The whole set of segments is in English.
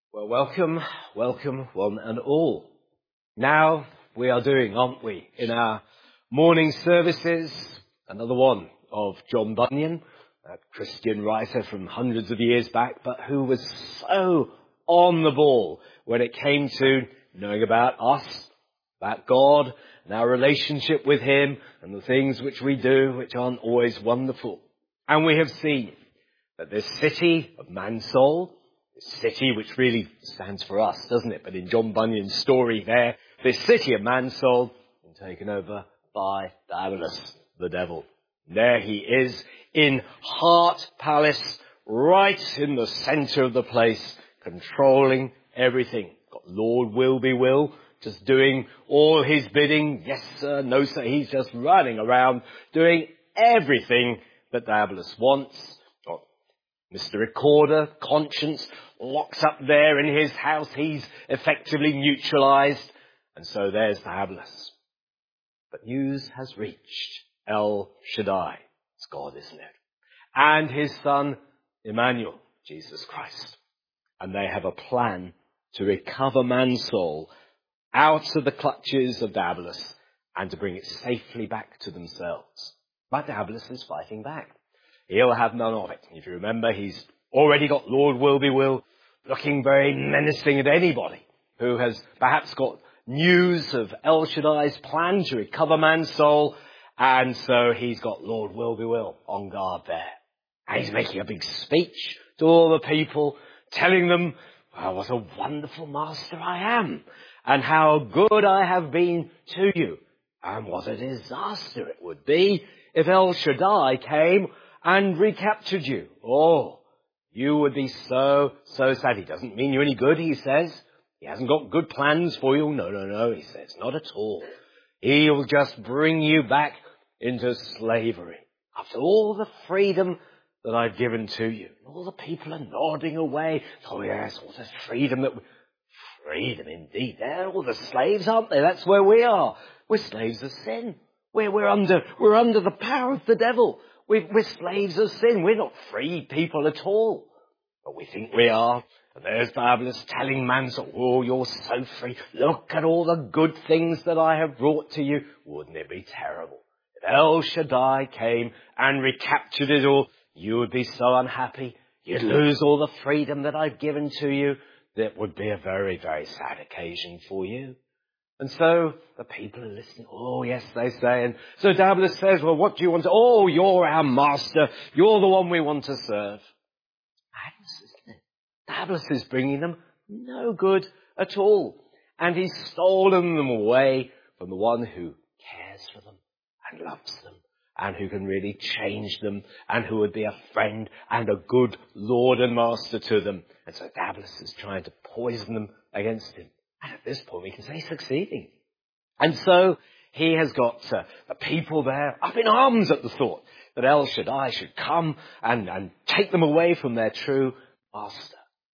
Well, welcome one and all. Now we are doing, aren't we, in our morning services, another one of John Bunyan, a Christian writer from hundreds of years back, but who was so on the ball when it came to knowing about us, about God, and our relationship with Him, and the things which we do, which aren't always wonderful. And we have seen that this city of Mansell, city, which really stands for us, doesn't it? But in John Bunyan's story there, this city of Mansell been taken over by Diabolus, the devil. There he is in Hart Palace, right in the centre of the place, controlling everything. Got Lord Will, just doing all his bidding. Yes, sir, no, sir. He's just running around doing everything that Diabolus wants. Mr. Recorder, conscience, locks up there in his house. He's effectively neutralized. And so there's Diabolus. But news has reached El Shaddai. It's God, isn't it? And his son, Emmanuel, Jesus Christ. And they have a plan to recover Mansell out of the clutches of Diabolus and to bring it safely back to themselves. But Diabolus is fighting back. He'll have none of it. If you remember, he's already got Lord Will looking very menacing at anybody who has perhaps got news of El Shaddai's plan to recover Mansell. And so he's got Lord Will on guard there. And he's making a big speech to all the people, telling them, well, what a wonderful master I am, and how good I have been to you, and what a disaster it would be if El Shaddai came and recaptured you. Oh, you would be so sad. He doesn't mean you any good, he says. He hasn't got good plans for you. No, he says, not at all. He'll just bring you back into slavery. After all the freedom that I've given to you. All the people are nodding away. Oh yes, all this freedom freedom indeed. They're all the slaves, aren't they? That's where we are. We're slaves of sin. We're under the power of the devil. We're slaves of sin. We're not free people at all. But we think we are. And there's Diabolus telling Mansell, oh, you're so free. Look at all the good things that I have brought to you. Wouldn't it be terrible? If El Shaddai came and recaptured it all, you would be so unhappy. You'd lose all the freedom that I've given to you. That would be a very, very sad occasion for you. And so the people are listening. Oh, yes, they say. And so Diabolus says, well, what do you want to... Oh, you're our master. You're the one we want to serve. Madness, isn't it? Diabolus is bringing them no good at all. And he's stolen them away from the one who cares for them and loves them and who can really change them and who would be a friend and a good Lord and Master to them. And so Diabolus is trying to poison them against him. And at this point, we can say succeeding. And so he has got the people there up in arms at the thought that El Shaddai should come and take them away from their true master.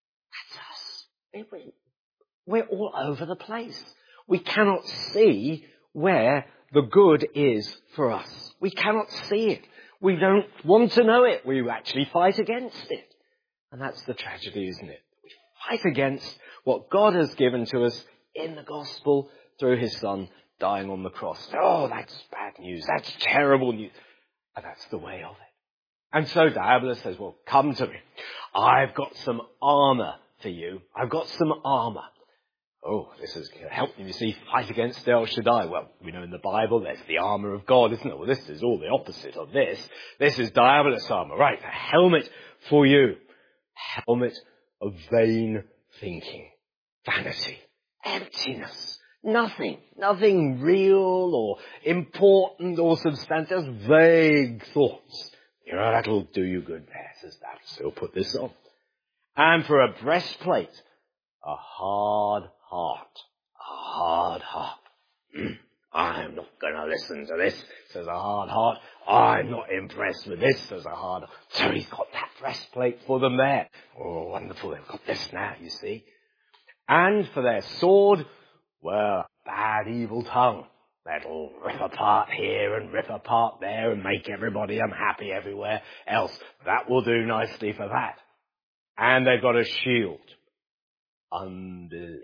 That's us. We're all over the place. We cannot see where the good is for us. We cannot see it. We don't want to know it. We actually fight against it. And that's the tragedy, isn't it? We fight against what God has given to us in the gospel through his son dying on the cross. Oh, that's bad news. That's terrible news. And that's the way of it. And so Diabolus says, well, come to me. I've got some armour for you. I've got some armour. Oh, this is going to help you see, fight against El Shaddai. Well, we know in the Bible there's the armour of God, isn't it? Well, this is all the opposite of this. This is Diabolus' armour. Right, a helmet for you. Helmet of vain thinking. Vanity. Emptiness. Nothing real or important or substantial. Just vague thoughts. You know, that'll do you good there, says Diabolus. So he'll put this on. And for a breastplate, a hard heart. A hard heart. I'm not going to listen to this, says a hard heart. I'm not impressed with this, says a hard heart. So he's got that breastplate for them there. Oh, wonderful. They've got this now, you see. And for their sword, well, bad evil tongue. That'll rip apart here and rip apart there and make everybody unhappy everywhere else. That will do nicely for that. And they've got a shield. Unbelief.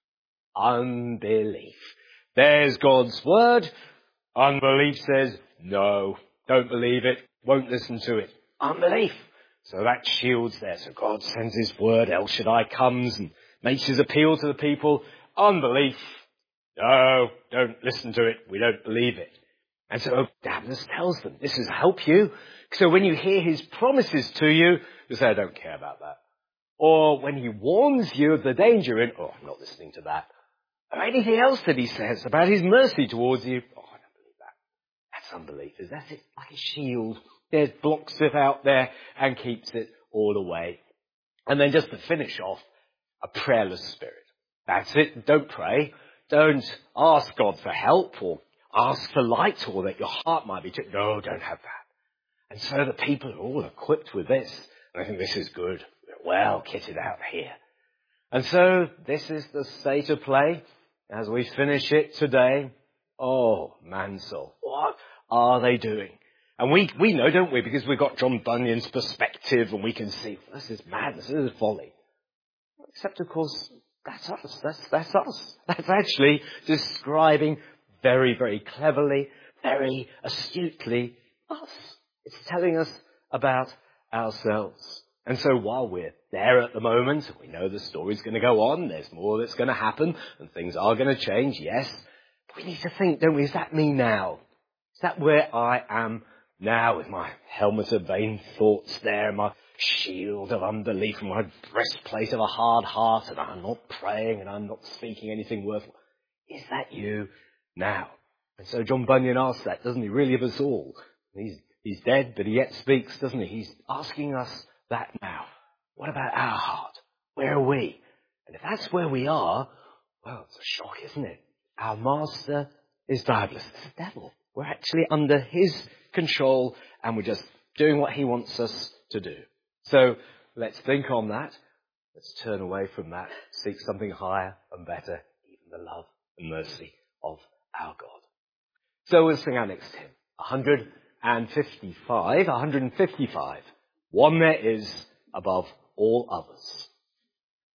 Unbelief. There's God's word. Unbelief says, no, don't believe it, won't listen to it. Unbelief. So that shield's there. So God sends his word. El Shaddai comes and makes his appeal to the people. Unbelief. No, don't listen to it. We don't believe it. And so Diabolus tells them, this is help you. So when you hear his promises to you, you say, I don't care about that. Or when he warns you of the danger in, oh, I'm not listening to that. Or anything else that he says about his mercy towards you, oh, I don't believe that. That's unbelievers. That's it, like a shield. It blocks it out there and keeps it all away. And then just to finish off, a prayerless spirit. That's it. Don't pray. Don't ask God for help or ask for light or that your heart might be turned. No, don't have that. And so the people are all equipped with this. And I think this is good. We're well kitted out here. And so this is the state of play as we finish it today. Oh, Mansell, what are they doing? And we know, don't we, because we've got John Bunyan's perspective and we can see, this is madness, this is folly. Except, of course, that's us. That's us. That's actually describing very, very cleverly, very astutely us. It's telling us about ourselves. And so while we're there at the moment, we know the story's going to go on, there's more that's going to happen, and things are going to change, yes. But we need to think, don't we, is that me now? Is that where I am now with my helmet of vain thoughts there, my shield of unbelief, and my breastplate of a hard heart, and I'm not praying and I'm not speaking anything worthwhile? Is that you now? And so John Bunyan asks that, doesn't he, really, of us all? He's dead, but he yet speaks, doesn't he? He's asking us that now. What about our heart? Where are we? And if that's where we are, well, it's a shock, isn't it? Our master is Diabolus. It's the devil. We're actually under his control and we're just doing what he wants us to do. So let's think on that. Let's turn away from that. Seek something higher and better, even the love and mercy of our God. So we'll sing our next hymn, 155. One there is above all others.